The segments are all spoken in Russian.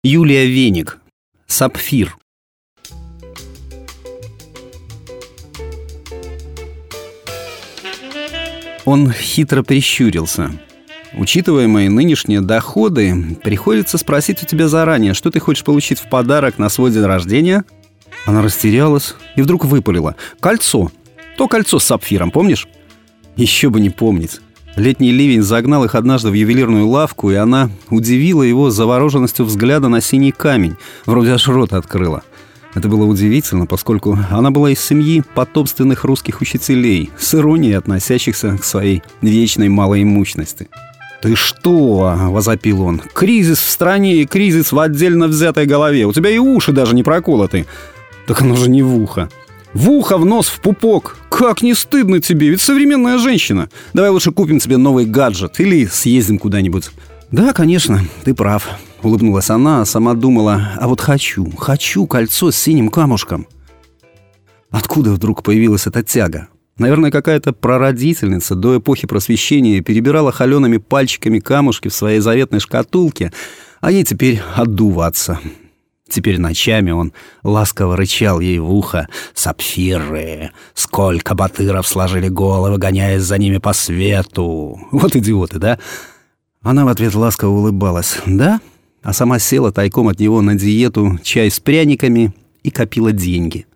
Юлия Веник. Сапфир. Он хитро прищурился. Учитывая мои нынешние доходы, приходится спросить у тебя заранее, что ты хочешь получить в подарок на свой день рождения? Она растерялась и вдруг выпалила: кольцо. То кольцо с сапфиром, помнишь? Еще бы не помнить. Летний ливень загнал их однажды в ювелирную лавку, и она удивила его завороженностью взгляда на синий камень. Вроде аж рот открыла. Это было удивительно, поскольку она была из семьи потомственных русских учителей, с иронией относящихся к своей вечной малоимущности. «Ты что?» – возопил он. «Кризис в стране и кризис в отдельно взятой голове. У тебя и уши даже не проколоты». «Так оно же не в ухо». «В ухо, в нос, в пупок. Как не стыдно тебе, ведь современная женщина. Давай лучше купим тебе новый гаджет или съездим куда-нибудь». «Да, конечно, ты прав», — улыбнулась она, а сама думала: а вот хочу кольцо с синим камушком. Откуда вдруг появилась эта тяга? Наверное, какая-то прародительница до эпохи Просвещения перебирала холеными пальчиками камушки в своей заветной шкатулке, а ей теперь отдуваться. Теперь ночами он ласково рычал ей в ухо: «Сапфиры! Сколько батыров сложили головы, гоняясь за ними по свету!» Вот идиоты, да? Она в ответ ласково улыбалась: «Да?» А сама села тайком от него на диету, чай с пряниками и копила деньги.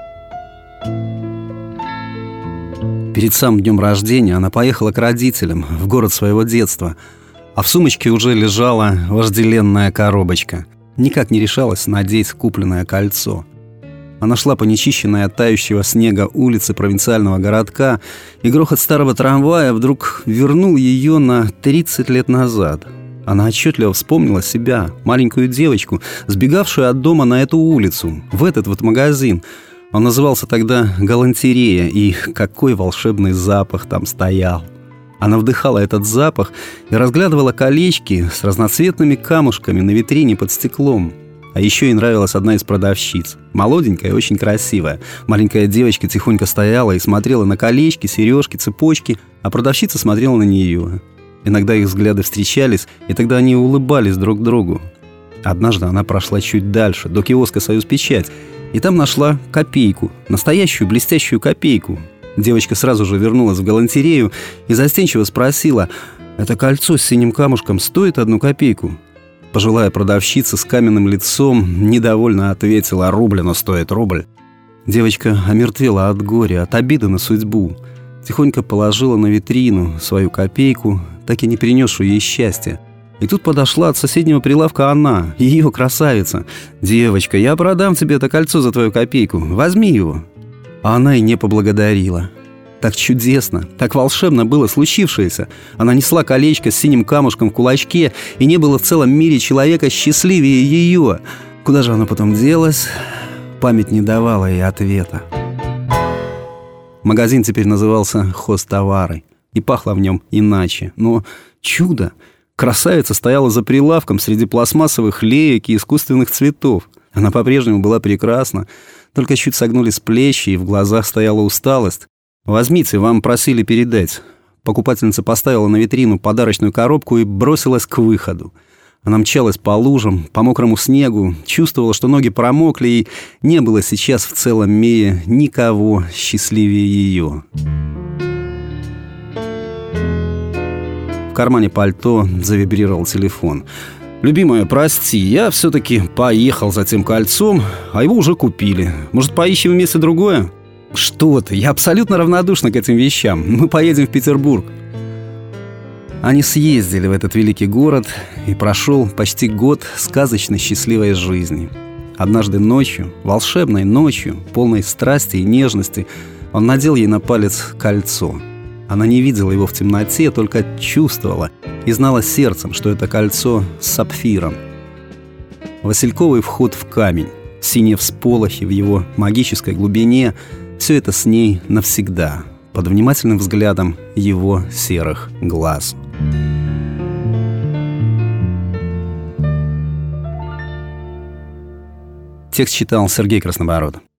Перед самым днем рождения она поехала к родителям в город своего детства, а в сумочке уже лежала вожделенная коробочка. Никак не решалась надеть купленное кольцо. Она шла по нечищенной от тающего снега улице провинциального городка, и грохот старого трамвая вдруг вернул ее на 30 лет назад. Она отчетливо вспомнила себя, маленькую девочку, сбегавшую от дома на эту улицу, в этот вот магазин. Он назывался тогда «Галантерея», и какой волшебный запах там стоял. Она вдыхала этот запах и разглядывала колечки с разноцветными камушками на витрине под стеклом. А еще ей нравилась одна из продавщиц. Молоденькая и очень красивая. Маленькая девочка тихонько стояла и смотрела на колечки, сережки, цепочки, а продавщица смотрела на нее. Иногда их взгляды встречались, и тогда они улыбались друг другу. Однажды она прошла чуть дальше, до киоска «Союз Печать», и там нашла копейку, настоящую блестящую копейку. Девочка сразу же вернулась в галантерею и застенчиво спросила: «Это кольцо с синим камушком стоит 1 копейку?» Пожилая продавщица с каменным лицом недовольно ответила: «Рубль, стоит рубль». Девочка омертвела от горя, от обиды на судьбу. Тихонько положила на витрину свою копейку, так и не принесшую ей счастья. И тут подошла от соседнего прилавка она, ее красавица. «Девочка, я продам тебе это кольцо за твою копейку. Возьми его». А она и не поблагодарила. Так чудесно, так волшебно было случившееся. Она несла колечко с синим камушком в кулачке, и не было в целом мире человека счастливее ее. Куда же оно потом делось? Память не давала ей ответа. Магазин теперь назывался «Хозтовары», и пахло в нем иначе. Но чудо! Красавица стояла за прилавком среди пластмассовых леек и искусственных цветов. Она по-прежнему была прекрасна, только чуть согнулись плечи, и в глазах стояла усталость. «Возьмите, вам просили передать». Покупательница поставила на витрину подарочную коробку и бросилась к выходу. Она мчалась по лужам, по мокрому снегу, чувствовала, что ноги промокли, и не было сейчас в целом мире никого счастливее ее. В кармане пальто завибрировал телефон. «Любимая, прости, я все-таки поехал за тем кольцом, а его уже купили. Может, поищем вместе другое?» «Что ты, я абсолютно равнодушна к этим вещам. Мы поедем в Петербург». Они съездили в этот великий город, и прошел почти год сказочно счастливой жизни. Однажды ночью, волшебной ночью, полной страсти и нежности, он надел ей на палец кольцо. Она не видела его в темноте, только чувствовала и знала сердцем, что это кольцо с сапфиром. Васильковый вход в камень, синие всполохи в его магической глубине — все это с ней навсегда, под внимательным взглядом его серых глаз. Текст читал Сергей Краснобород.